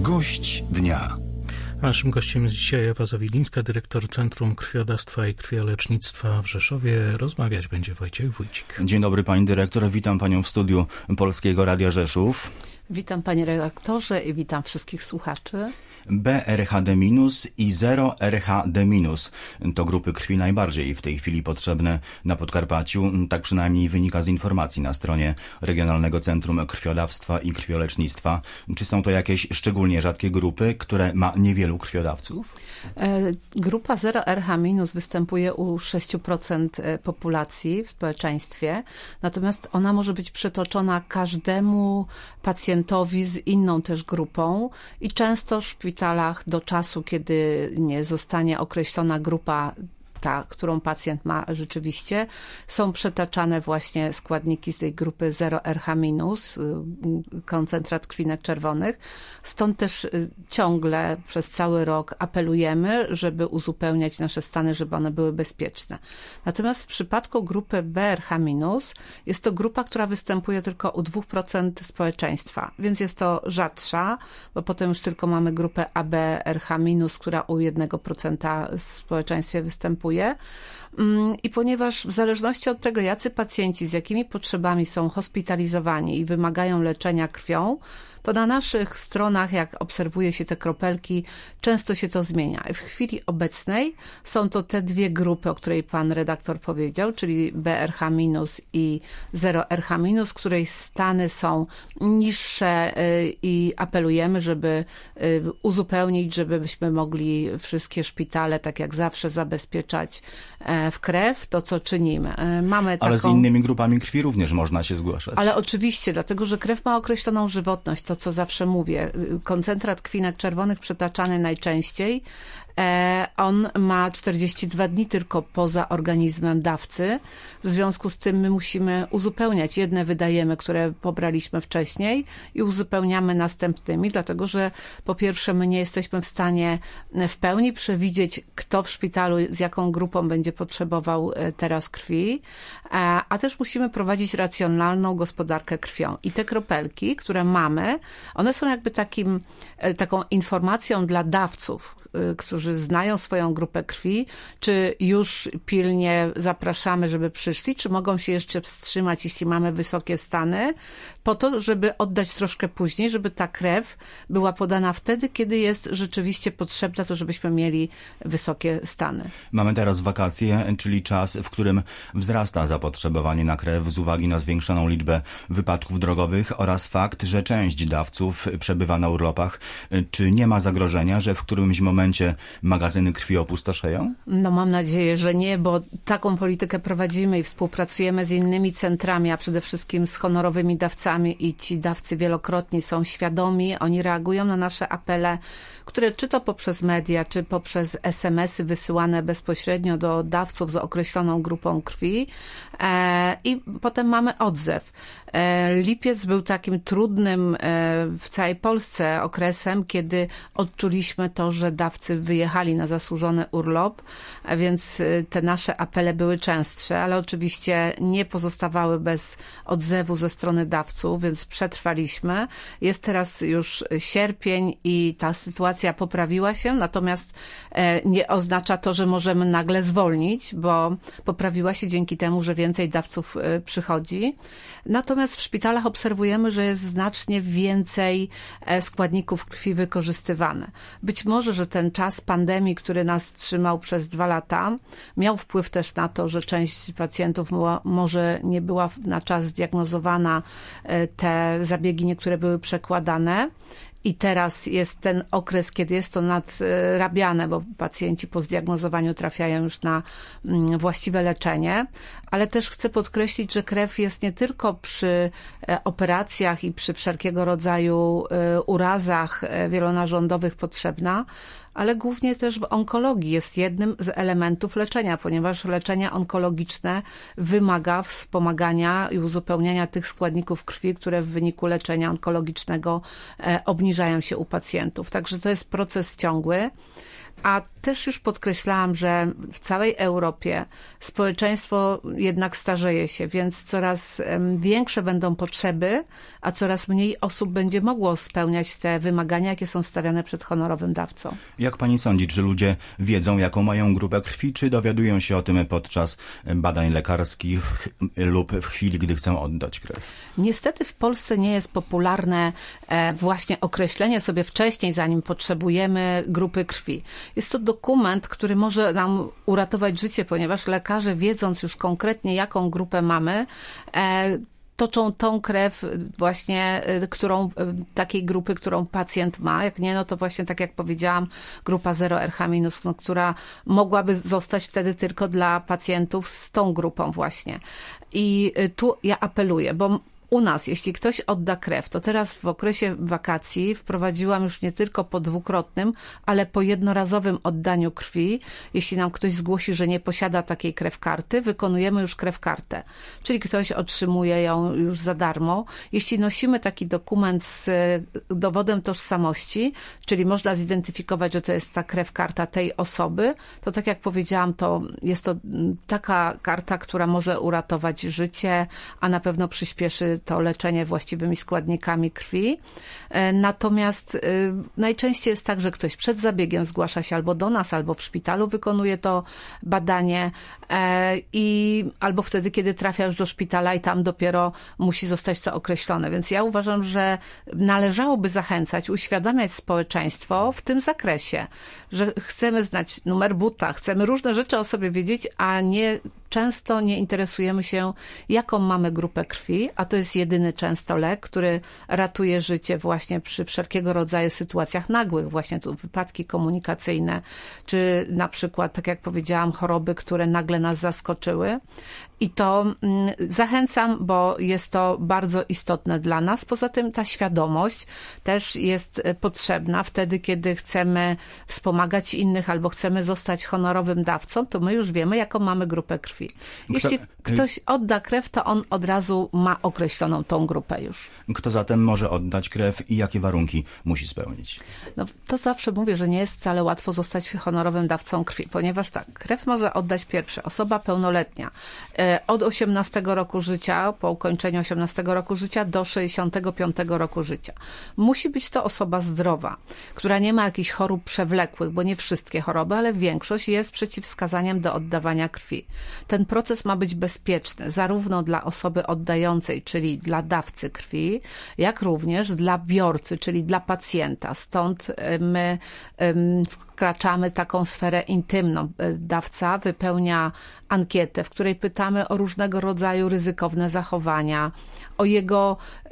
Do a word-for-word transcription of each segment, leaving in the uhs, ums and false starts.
Gość dnia. Naszym gościem jest dzisiaj Ewa Zawilińska, dyrektor Centrum Krwiodawstwa i Krwiolecznictwa w Rzeszowie. Rozmawiać będzie Wojciech Wójcik. Dzień dobry pani dyrektor, witam panią w studiu Polskiego Radia Rzeszów. Witam panie redaktorze i witam wszystkich słuchaczy. B R H D minus i zero R H D minus to grupy krwi najbardziej w tej chwili potrzebne na Podkarpaciu. Tak przynajmniej wynika z informacji na stronie Regionalnego Centrum Krwiodawstwa i Krwiolecznictwa. Czy są to jakieś szczególnie rzadkie grupy, które ma niewielu krwiodawców? Grupa zero R H minus występuje u sześć procent populacji w społeczeństwie, natomiast ona może być przytoczona każdemu pacjentowi z inną też grupą i często w szpitalach do czasu, kiedy nie zostanie określona grupa, ta, którą pacjent ma rzeczywiście, są przetaczane właśnie składniki z tej grupy zero R H minus, koncentrat krwinek czerwonych. Stąd też ciągle przez cały rok apelujemy, żeby uzupełniać nasze stany, żeby one były bezpieczne. Natomiast w przypadku grupy B R H minus jest to grupa, która występuje tylko u dwa procent społeczeństwa, więc jest to rzadsza, bo potem już tylko mamy grupę A B R H minus, która u jednego procenta w społeczeństwie występuje. I ponieważ w zależności od tego, jacy pacjenci z jakimi potrzebami są hospitalizowani i wymagają leczenia krwią, to na naszych stronach, jak obserwuje się te kropelki, często się to zmienia. W chwili obecnej są to te dwie grupy, o której pan redaktor powiedział, czyli B R H minus i zero R H minus, której stany są niższe i apelujemy, żeby uzupełnić, żebyśmy mogli wszystkie szpitale, tak jak zawsze, zabezpieczać w krew, to co czynimy. Mamy taką... Ale z innymi grupami krwi również można się zgłaszać. Ale oczywiście, dlatego że krew ma określoną żywotność, to co zawsze mówię. Koncentrat krwinek czerwonych przetaczany najczęściej, on ma czterdzieści dwa dni tylko poza organizmem dawcy. W związku z tym my musimy uzupełniać. Jedne wydajemy, które pobraliśmy wcześniej i uzupełniamy następnymi, dlatego że po pierwsze my nie jesteśmy w stanie w pełni przewidzieć, kto w szpitalu z jaką grupą będzie potrzebował teraz krwi, a też musimy prowadzić racjonalną gospodarkę krwią. I te kropelki, które mamy, one są jakby takim, taką informacją dla dawców, którzy znają swoją grupę krwi, czy już pilnie zapraszamy, żeby przyszli, czy mogą się jeszcze wstrzymać, jeśli mamy wysokie stany, po to, żeby oddać troszkę później, żeby ta krew była podana wtedy, kiedy jest rzeczywiście potrzebna, to żebyśmy mieli wysokie stany. Mamy teraz wakacje, czyli czas, w którym wzrasta zapotrzebowanie na krew z uwagi na zwiększoną liczbę wypadków drogowych oraz fakt, że część dawców przebywa na urlopach. Czy nie ma zagrożenia, że w którymś momencie magazyny krwi opustoszeją? No mam nadzieję, że nie, bo taką politykę prowadzimy i współpracujemy z innymi centrami, a przede wszystkim z honorowymi dawcami i ci dawcy wielokrotnie są świadomi, oni reagują na nasze apele, które czy to poprzez media, czy poprzez es em esy wysyłane bezpośrednio do dawców z określoną grupą krwi e, i potem mamy odzew. E, lipiec był takim trudnym e, w całej Polsce okresem, kiedy odczuliśmy to, że dawcy wyjechali na zasłużony urlop, a więc te nasze apele były częstsze, ale oczywiście nie pozostawały bez odzewu ze strony dawców, więc przetrwaliśmy. Jest teraz już sierpień i ta sytuacja poprawiła się, natomiast nie oznacza to, że możemy nagle zwolnić, bo poprawiła się dzięki temu, że więcej dawców przychodzi. Natomiast w szpitalach obserwujemy, że jest znacznie więcej składników krwi wykorzystywane. Być może, że ten czas pandemii, który nas trzymał przez dwa lata, miał wpływ też na to, że część pacjentów może nie była na czas zdiagnozowana, te zabiegi niektóre były przekładane. I teraz jest ten okres, kiedy jest to nadrabiane, bo pacjenci po zdiagnozowaniu trafiają już na właściwe leczenie, ale też chcę podkreślić, że krew jest nie tylko przy operacjach i przy wszelkiego rodzaju urazach wielonarządowych potrzebna, ale głównie też w onkologii jest jednym z elementów leczenia, ponieważ leczenie onkologiczne wymaga wspomagania i uzupełniania tych składników krwi, które w wyniku leczenia onkologicznego obniżają się u pacjentów. Także to jest proces ciągły. A też już podkreślałam, że w całej Europie społeczeństwo jednak starzeje się, więc coraz większe będą potrzeby, a coraz mniej osób będzie mogło spełniać te wymagania, jakie są stawiane przed honorowym dawcą. Jak pani sądzi, czy ludzie wiedzą, jaką mają grupę krwi, czy dowiadują się o tym podczas badań lekarskich lub w chwili, gdy chcą oddać krew? Niestety w Polsce nie jest popularne właśnie określenie sobie wcześniej, zanim potrzebujemy grupy krwi. Jest to dokument, który może nam uratować życie, ponieważ lekarze, wiedząc już konkretnie, jaką grupę mamy, toczą tą krew właśnie, którą, takiej grupy, którą pacjent ma. Jak nie, no to właśnie tak jak powiedziałam, grupa zero R H minus, no, która mogłaby zostać wtedy tylko dla pacjentów z tą grupą właśnie. I tu ja apeluję, bo u nas, jeśli ktoś odda krew, to teraz w okresie wakacji wprowadziłam już nie tylko po dwukrotnym, ale po jednorazowym oddaniu krwi. Jeśli nam ktoś zgłosi, że nie posiada takiej krewkarty, wykonujemy już krewkartę. Czyli ktoś otrzymuje ją już za darmo. Jeśli nosimy taki dokument z dowodem tożsamości, czyli można zidentyfikować, że to jest ta krewkarta tej osoby, to tak jak powiedziałam, to jest to taka karta, która może uratować życie, a na pewno przyspieszy to leczenie właściwymi składnikami krwi. Natomiast najczęściej jest tak, że ktoś przed zabiegiem zgłasza się albo do nas, albo w szpitalu wykonuje to badanie i albo wtedy, kiedy trafia już do szpitala i tam dopiero musi zostać to określone. Więc ja uważam, że należałoby zachęcać, uświadamiać społeczeństwo w tym zakresie, że chcemy znać numer buta, chcemy różne rzeczy o sobie wiedzieć, a nie często nie interesujemy się, jaką mamy grupę krwi, a to jest jedyny często lek, który ratuje życie właśnie przy wszelkiego rodzaju sytuacjach nagłych, właśnie tu wypadki komunikacyjne, czy na przykład, tak jak powiedziałam, choroby, które nagle nas zaskoczyły. I to mm, zachęcam, bo jest to bardzo istotne dla nas. Poza tym ta świadomość też jest potrzebna wtedy, kiedy chcemy wspomagać innych albo chcemy zostać honorowym dawcą, to my już wiemy, jaką mamy grupę krwi. Jeśli Kto, ktoś odda krew, to on od razu ma określoną tą grupę już. Kto zatem może oddać krew i jakie warunki musi spełnić? No, to zawsze mówię, że nie jest wcale łatwo zostać honorowym dawcą krwi, ponieważ tak, krew może oddać pierwsza osoba pełnoletnia. Od osiemnastego roku życia, po ukończeniu osiemnastego roku życia do sześćdziesiątego piątego roku życia. Musi być to osoba zdrowa, która nie ma jakichś chorób przewlekłych, bo nie wszystkie choroby, ale większość jest przeciwwskazaniem do oddawania krwi. Ten proces ma być bezpieczny, zarówno dla osoby oddającej, czyli dla dawcy krwi, jak również dla biorcy, czyli dla pacjenta. Stąd my wkraczamy w taką sferę intymną. Dawca wypełnia ankietę, w której pytamy o różnego rodzaju ryzykowne zachowania, o jego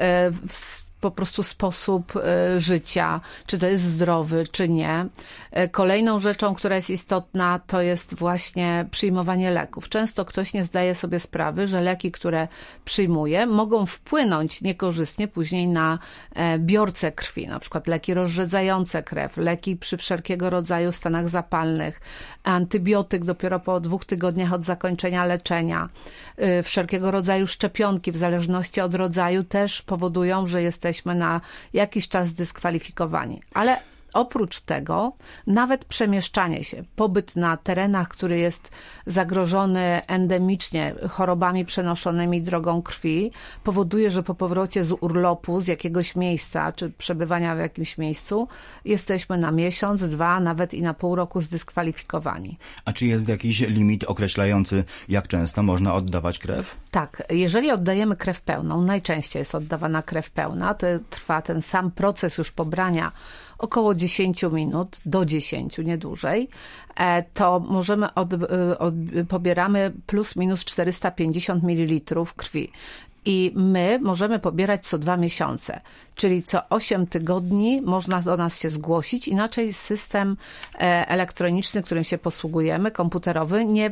po prostu sposób życia, czy to jest zdrowy, czy nie. Kolejną rzeczą, która jest istotna, to jest właśnie przyjmowanie leków. Często ktoś nie zdaje sobie sprawy, że leki, które przyjmuje, mogą wpłynąć niekorzystnie później na biorcę krwi, na przykład leki rozrzedzające krew, leki przy wszelkiego rodzaju stanach zapalnych, antybiotyk dopiero po dwóch tygodniach od zakończenia leczenia, wszelkiego rodzaju szczepionki w zależności od rodzaju też powodują, że jesteśmy na jakiś czas zdyskwalifikowani. Ale oprócz tego nawet przemieszczanie się, pobyt na terenach, który jest zagrożony endemicznie chorobami przenoszonymi drogą krwi, powoduje, że po powrocie z urlopu, z jakiegoś miejsca, czy przebywania w jakimś miejscu, jesteśmy na miesiąc, dwa, nawet i na pół roku zdyskwalifikowani. A czy jest jakiś limit określający, jak często można oddawać krew? Tak, jeżeli oddajemy krew pełną, najczęściej jest oddawana krew pełna, to trwa ten sam proces już pobrania około dziesięć minut, do dziesięciu, nie dłużej, to możemy od, od, pobieramy plus minus czterysta pięćdziesiąt mililitrów krwi. I my możemy pobierać co dwa miesiące, czyli co osiem tygodni można do nas się zgłosić. Inaczej system elektroniczny, którym się posługujemy, komputerowy, nie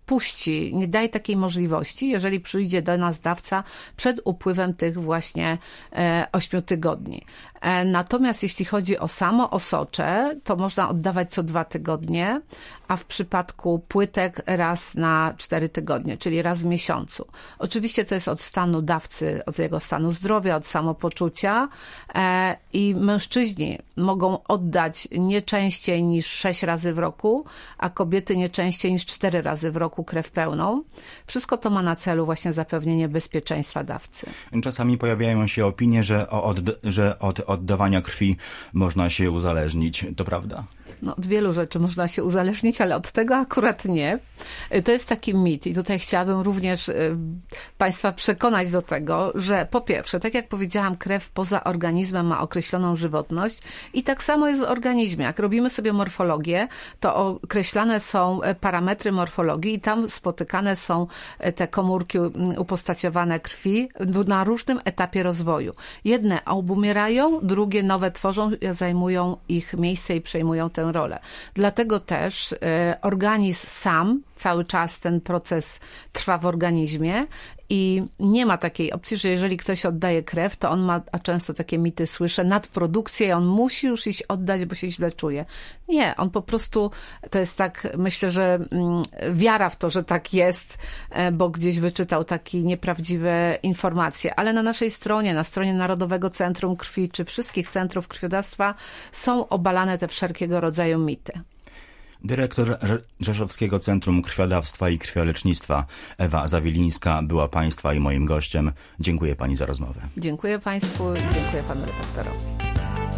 puści, nie daje takiej możliwości, jeżeli przyjdzie do nas dawca przed upływem tych właśnie ośmiu tygodni. Natomiast jeśli chodzi o samo osocze, to można oddawać co dwa tygodnie, a w przypadku płytek raz na cztery tygodnie, czyli raz w miesiącu. Oczywiście to jest od stanu dawcy, od jego stanu zdrowia, od samopoczucia i mężczyźni mogą oddać nie częściej niż sześć razy w roku, a kobiety nie częściej niż cztery razy w roku krew pełną. Wszystko to ma na celu właśnie zapewnienie bezpieczeństwa dawcy. Czasami pojawiają się opinie, że, od, że od oddawania krwi można się uzależnić. To prawda? No, od wielu rzeczy można się uzależnić, ale od tego akurat nie. To jest taki mit i tutaj chciałabym również Państwa przekonać do tego, że po pierwsze, tak jak powiedziałam, krew poza organizmem ma określoną żywotność i tak samo jest w organizmie. Jak robimy sobie morfologię, to określane są parametry morfologii i tam spotykane są te komórki upostaciowane krwi na różnym etapie rozwoju. Jedne obumierają, drugie nowe tworzą, zajmują ich miejsce i przejmują tę rolę. Dlatego też organizm sam, cały czas ten proces trwa w organizmie i nie ma takiej opcji, że jeżeli ktoś oddaje krew, to on ma, a często takie mity słyszę, nadprodukcję i on musi już iść oddać, bo się źle czuje. Nie, on po prostu, to jest tak, myślę, że wiara w to, że tak jest, bo gdzieś wyczytał takie nieprawdziwe informacje, ale na naszej stronie, na stronie Narodowego Centrum Krwi, czy wszystkich centrów krwiodawstwa są obalane te wszelkiego rodzaju mity. Dyrektor Rzeszowskiego Centrum Krwiodawstwa i Krwiolecznictwa Ewa Zawilińska była Państwa i moim gościem. Dziękuję Pani za rozmowę. Dziękuję Państwu i dziękuję Panu redaktorowi.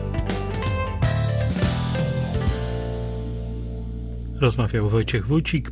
Rozmawiał Wojciech Wójcik.